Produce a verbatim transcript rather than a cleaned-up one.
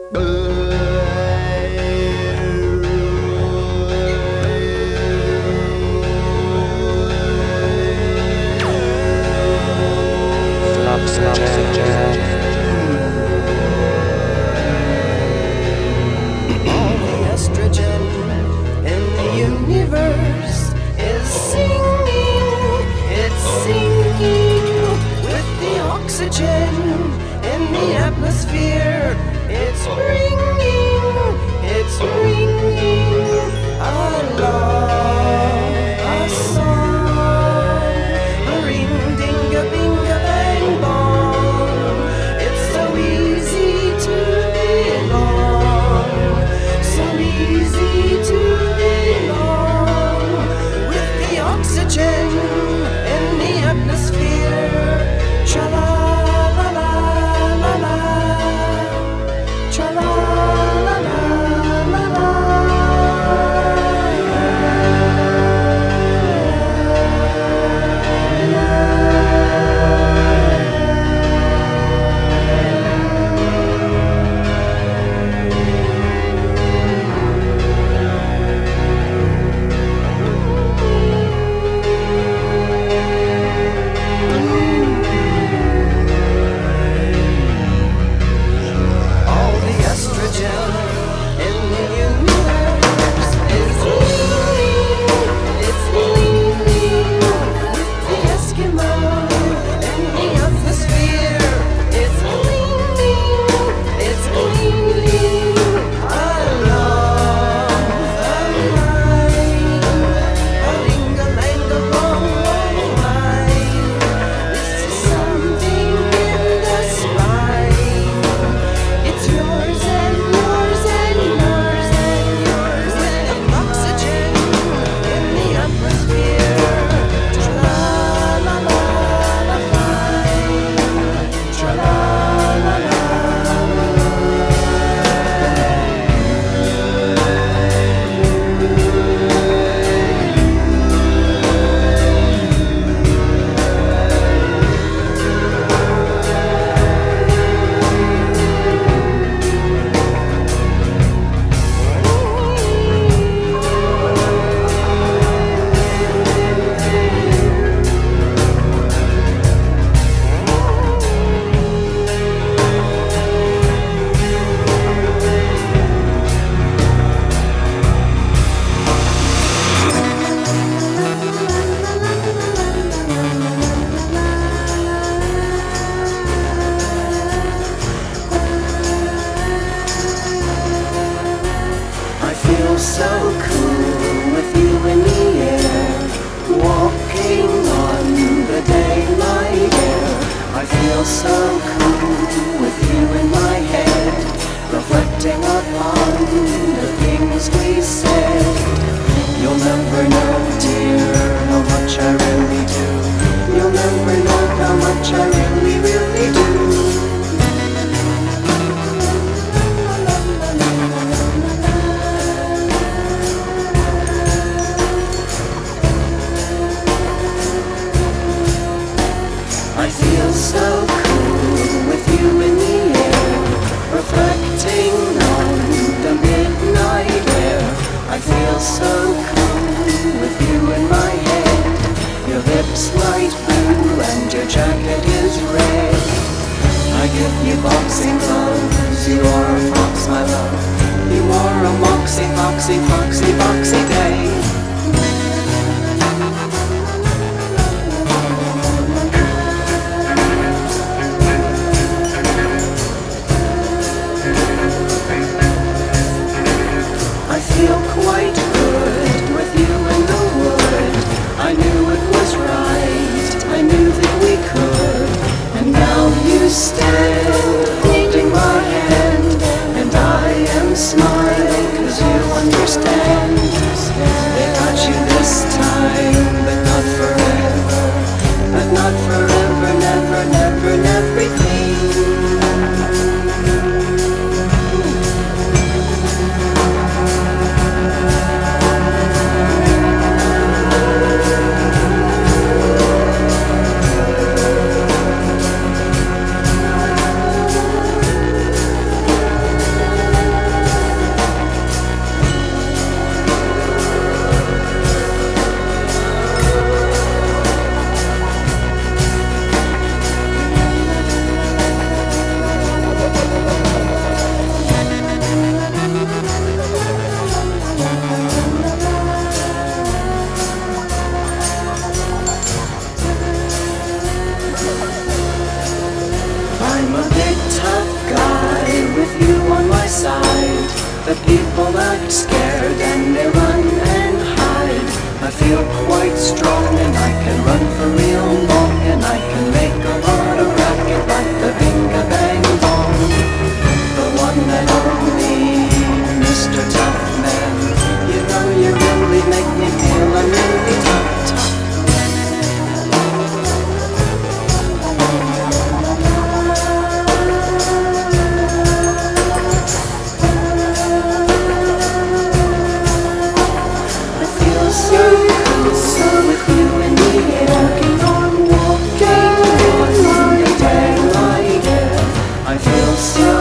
In the atmosphere, it's ringing, it's ringing along a song, a ring ding a bing a bang bong. It's so easy to belong, so easy to belong with the oxygen in the atmosphere. Tra-la. So cool with you in the air, walking on the daylight air. I feel so cool with you in my head, reflecting upon the things we said. You'll never know, dear, how much I really do. You'll never know how much I really, really do. I feel so cool with you in the air, reflecting on the midnight air. I feel so cool with you in my head. Your lips light blue and your jacket is red. I give you boxing gloves, you are a fox, my love. You are a moxie, foxy, foxy, foxy day. I feel quite good with you in the wood. I knew it was right, I knew that we could. And now you stand holding my hand, and I am smiling 'cause you understand. act scared and they run and hide. I feel quite strong and I can run for real long, and I can make a lot of racket like the Binga Bang Bong. The one and only Mister Tough Man. You know you really make me feel I'm really tough, tough. So cool, so with you in the air, walking on, walking on the daylight air. I feel so